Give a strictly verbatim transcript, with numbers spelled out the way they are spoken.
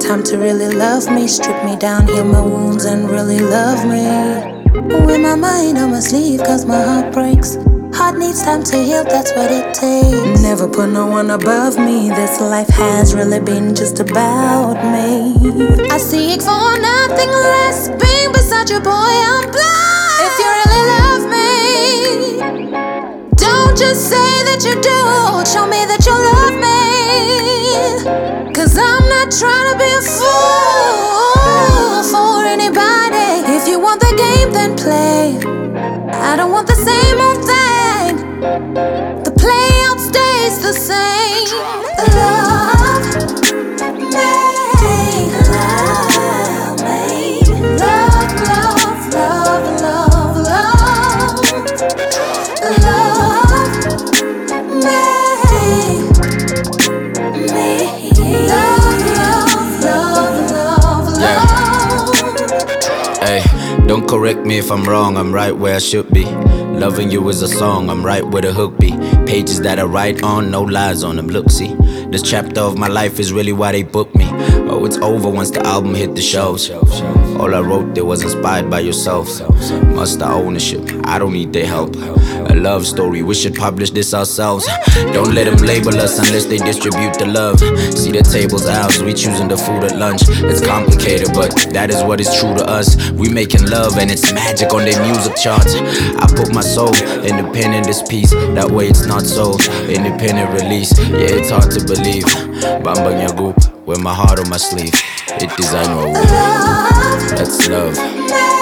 time to really love me. Strip me down, heal my wounds, and really love me. With my mind on my sleeve, cause my heart breaks. Heart needs time to heal, that's what it takes. Never put no one above me. This life has really been just about me. I seek for nothing less. Being beside you, boy, I'm blind. If you really love me, don't just say that you do. Show me that you love me. Cause I'm not trying to be a fool for anybody. If you want the game, then play. I don't want the same old thing. The playout stays the same. Love me, love me, love, love, love, love, love, love me, me, love, love, love, love, love. Hey, don't correct me if I'm wrong, I'm right where I should be. Loving you is a song, I'm right where the hook be. Pages that I write on, no lies on them. Look, see, this chapter of my life is really why they booked me. Oh, it's over once the album hit the shelves. All I wrote there was inspired by yourself. Must the ownership, I don't need their help. A love story, we should publish this ourselves. Don't let them label us unless they distribute the love. See the tables ours, we choosing the food at lunch. It's complicated, but that is what is true to us. We making love and it's magic on their music charts. I put my soul in the pen in this piece. That way it's not so independent release. Yeah, it's hard to believe. Bambang Yagup, with my heart on my sleeve. It design what we. That's love.